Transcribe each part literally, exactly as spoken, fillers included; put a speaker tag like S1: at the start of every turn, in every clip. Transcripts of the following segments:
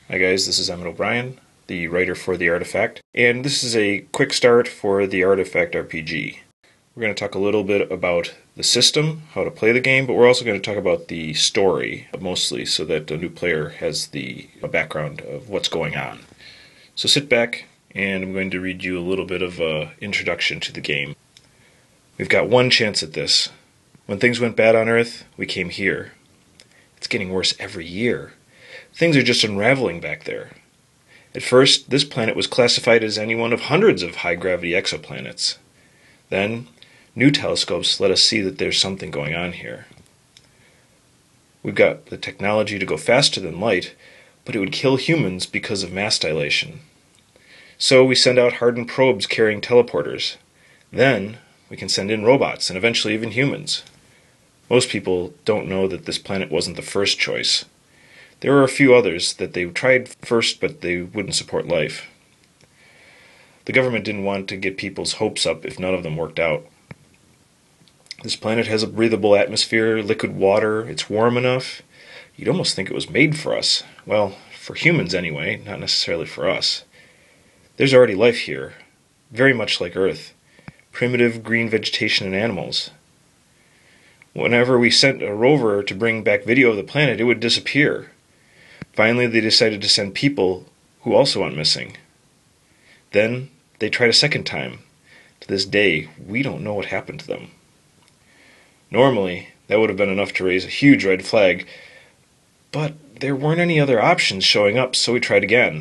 S1: Hi guys, this is Emmett O'Brien, the writer for The Artifact, and this is a quick start for The Artifact R P G. We're going to talk a little bit about the system, how to play the game, but we're also going to talk about the story mostly so that a new player has the background of what's going on. So sit back and I'm going to read you a little bit of an introduction to the game. We've got one chance at this. When things went bad on Earth, we came here. It's getting worse every year. Things are just unraveling back there. At first, this planet was classified as any one of hundreds of high-gravity exoplanets. Then, new telescopes let us see that there's something going on here. We've got the technology to go faster than light, but it would kill humans because of mass dilation. So we send out hardened probes carrying teleporters. Then, we can send in robots and eventually even humans. Most people don't know that this planet wasn't the first choice. There were a few others that they tried first, but they wouldn't support life. The government didn't want to get people's hopes up if none of them worked out. This planet has a breathable atmosphere, liquid water, it's warm enough. You'd almost think it was made for us. Well, for humans anyway, not necessarily for us. There's already life here, very much like Earth. Primitive green vegetation and animals. Whenever we sent a rover to bring back video of the planet, it would disappear. Finally, they decided to send people who also went missing. Then, they tried a second time. To this day, we don't know what happened to them. Normally, that would have been enough to raise a huge red flag, but there weren't any other options showing up, so we tried again.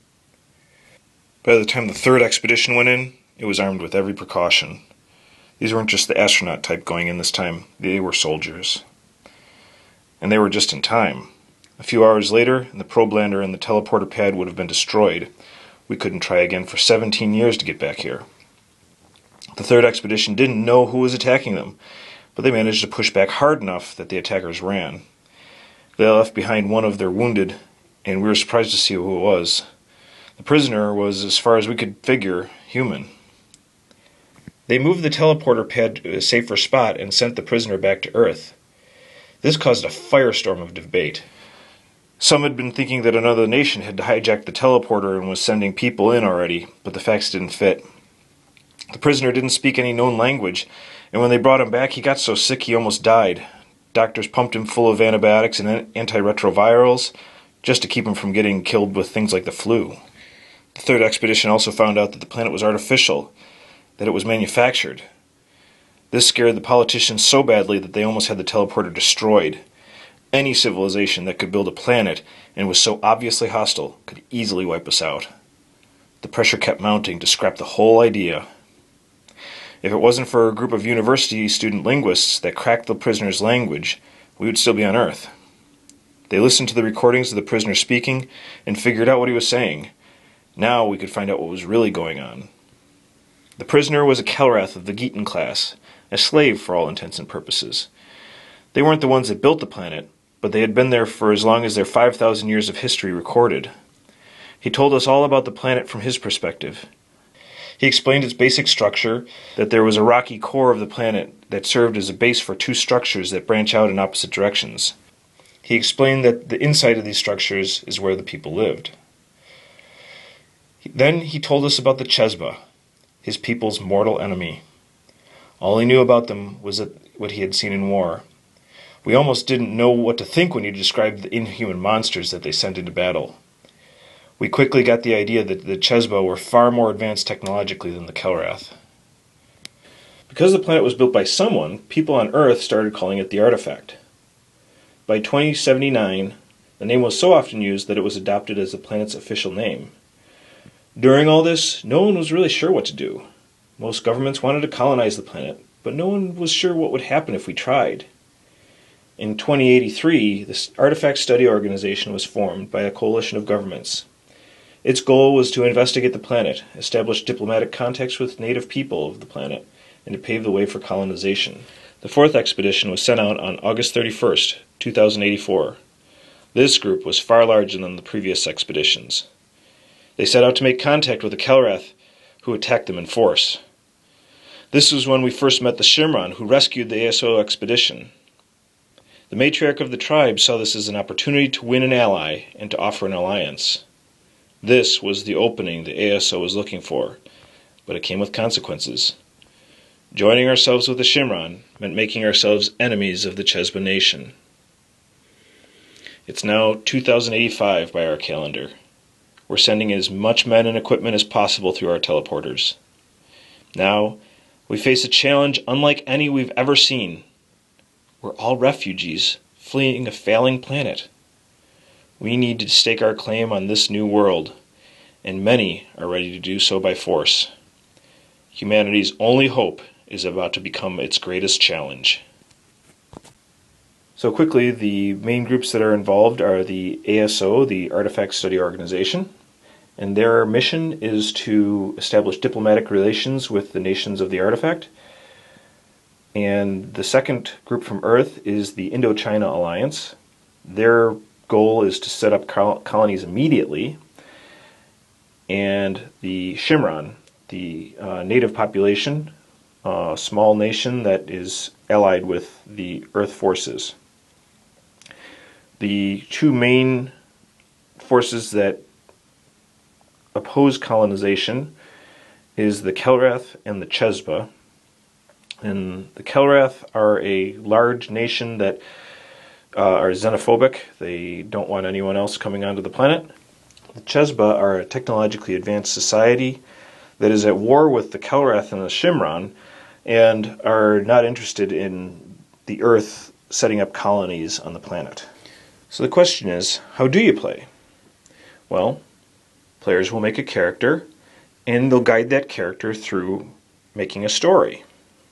S1: By the time the third expedition went in, it was armed with every precaution. These weren't just the astronaut type going in this time, they were soldiers. And they were just in time. A few hours later, and the probe lander and the teleporter pad would have been destroyed. We couldn't try again for seventeen years to get back here. The third expedition didn't know who was attacking them, but they managed to push back hard enough that the attackers ran. They left behind one of their wounded, and we were surprised to see who it was. The prisoner was, as far as we could figure, human. They moved the teleporter pad to a safer spot and sent the prisoner back to Earth. This caused a firestorm of debate. Some had been thinking that another nation had hijacked the teleporter and was sending people in already, but the facts didn't fit. The prisoner didn't speak any known language, and when they brought him back, he got so sick he almost died. Doctors pumped him full of antibiotics and antiretrovirals just to keep him from getting killed with things like the flu. The third expedition also found out that the planet was artificial, that it was manufactured. This scared the politicians so badly that they almost had the teleporter destroyed. Any civilization that could build a planet and was so obviously hostile could easily wipe us out. The pressure kept mounting to scrap the whole idea. If it wasn't for a group of university student linguists that cracked the prisoner's language, we would still be on Earth. They listened to the recordings of the prisoner speaking and figured out what he was saying. Now we could find out what was really going on. The prisoner was a Kelrath of the Geetan class, a slave for all intents and purposes. They weren't the ones that built the planet, but they had been there for as long as their five thousand years of history recorded. He told us all about the planet from his perspective. He explained its basic structure, that there was a rocky core of the planet that served as a base for two structures that branch out in opposite directions. He explained that the inside of these structures is where the people lived. Then he told us about the Chesba, his people's mortal enemy. All he knew about them was that what he had seen in war. We almost didn't know what to think when he described the inhuman monsters that they sent into battle. We quickly got the idea that the Chesba were far more advanced technologically than the Kelrath. Because the planet was built by someone, people on Earth started calling it the Artifact. By twenty seventy-nine, the name was so often used that it was adopted as the planet's official name. During all this, no one was really sure what to do. Most governments wanted to colonize the planet, but no one was sure what would happen if we tried. In twenty eighty-three, the Artifact Study Organization was formed by a coalition of governments. Its goal was to investigate the planet, establish diplomatic contacts with native people of the planet, and to pave the way for colonization. The fourth expedition was sent out on August thirty-first, two thousand eighty-four. This group was far larger than the previous expeditions. They set out to make contact with the Kelrath, who attacked them in force. This was when we first met the Shimron, who rescued the A S O expedition. The matriarch of the tribe saw this as an opportunity to win an ally and to offer an alliance. This was the opening the A S O was looking for, but it came with consequences. Joining ourselves with the Shimron meant making ourselves enemies of the Chesba nation. It's now two thousand eighty-five by our calendar. We're sending as much men and equipment as possible through our teleporters. Now, we face a challenge unlike any we've ever seen. We're all refugees, fleeing a failing planet. We need to stake our claim on this new world, and many are ready to do so by force. Humanity's only hope is about to become its greatest challenge. So quickly, the main groups that are involved are the A S O, the Artifact Study Organization, and their mission is to establish diplomatic relations with the nations of the Artifact. And the second group from Earth is the Indochina Alliance. Their goal is to set up col- colonies immediately. And the Shimron, the uh, native population, a small nation that is allied with the Earth forces. The two main forces that oppose colonization is the Kelrath and the Chesba. And the Kelrath are a large nation that uh, are xenophobic. They don't want anyone else coming onto the planet. The Chesba are a technologically advanced society that is at war with the Kelrath and the Shimron and are not interested in the Earth setting up colonies on the planet. So the question is, how do you play? Well, players will make a character, and they'll guide that character through making a story.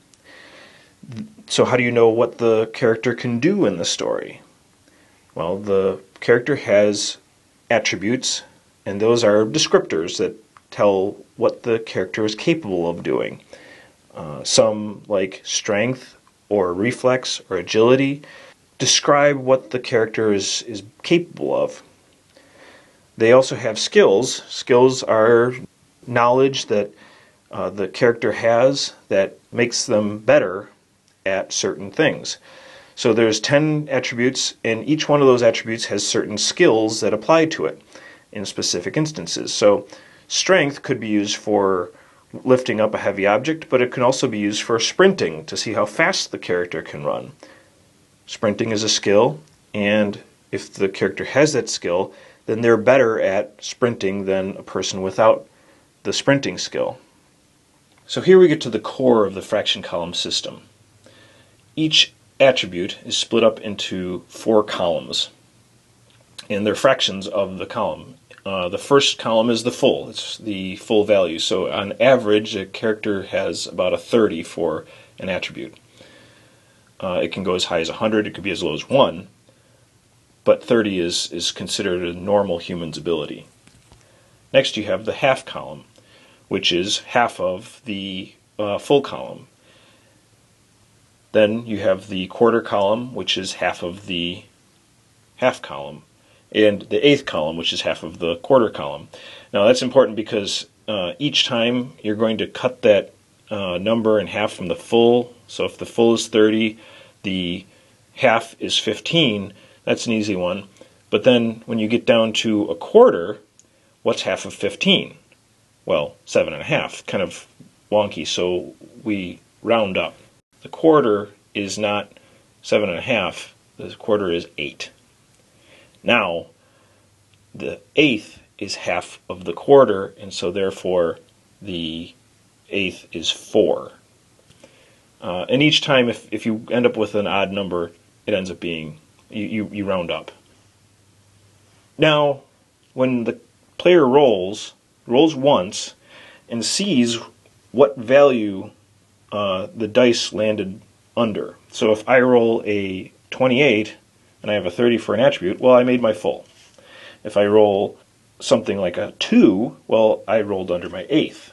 S1: So how do you know what the character can do in the story? Well, the character has attributes, and those are descriptors that tell what the character is capable of doing. Uh, some, like strength or reflex or agility, describe what the character is, is capable of. They also have skills. Skills are knowledge that uh, the character has that makes them better at certain things. So there's ten attributes, and each one of those attributes has certain skills that apply to it in specific instances. So strength could be used for lifting up a heavy object, but it can also be used for sprinting to see how fast the character can run. Sprinting is a skill, and if the character has that skill, then they're better at sprinting than a person without the sprinting skill. So here we get to the core of the fraction column system. Each attribute is split up into four columns, and they're fractions of the column. Uh, the first column is the full. It's the full value. So on average, a character has about a thirty for an attribute. Uh, it can go as high as one hundred, it could be as low as one, but thirty is, is considered a normal human's ability. Next you have the half column, which is half of the uh, full column. Then you have the quarter column, which is half of the half column, and the eighth column, which is half of the quarter column. Now that's important because uh, each time you're going to cut that uh, number in half from the full. So if the full is thirty, the half is fifteen, that's an easy one. But then when you get down to a quarter, what's half of fifteen? Well, seven and a half, kind of wonky, so we round up. The quarter is not seven and a half, the quarter is eight. Now, the eighth is half of the quarter, and so therefore the eighth is four. Uh, and each time, if, if you end up with an odd number, it ends up being, you, you, you round up. Now, when the player rolls, rolls once, and sees what value uh, the dice landed under. So if I roll a twenty-eight, and I have a thirty for an attribute, well, I made my full. If I roll something like a two, well, I rolled under my eighth.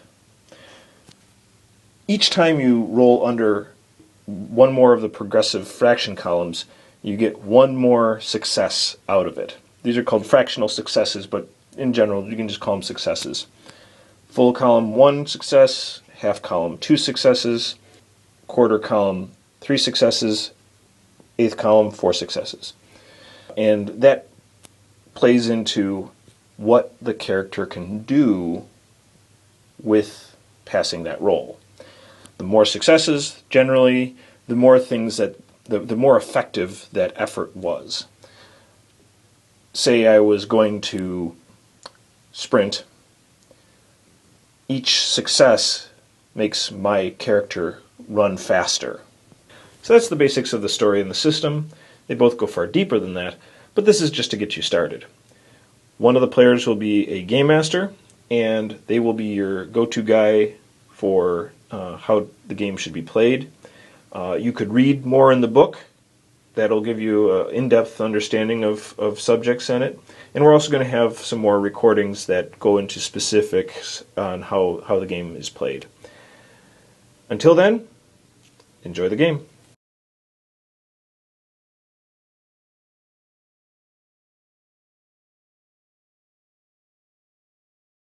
S1: Each time you roll under one more of the progressive fraction columns, you get one more success out of it. These are called fractional successes, but in general, you can just call them successes. Full column, one success. Half column, two successes. Quarter column, three successes. eighth column, four successes. And that plays into what the character can do with passing that roll. The more successes, generally, the more things that, the, the more effective that effort was. Say I was going to sprint, each success makes my character run faster. So that's the basics of the story and the system. They both go far deeper than that, but this is just to get you started. One of the players will be a game master, and they will be your go-to guy for uh, how the game should be played. Uh, you could read more in the book. That'll give you an in-depth understanding of, of subjects in it. And we're also going to have some more recordings that go into specifics on how, how the game is played. Until then, enjoy the game.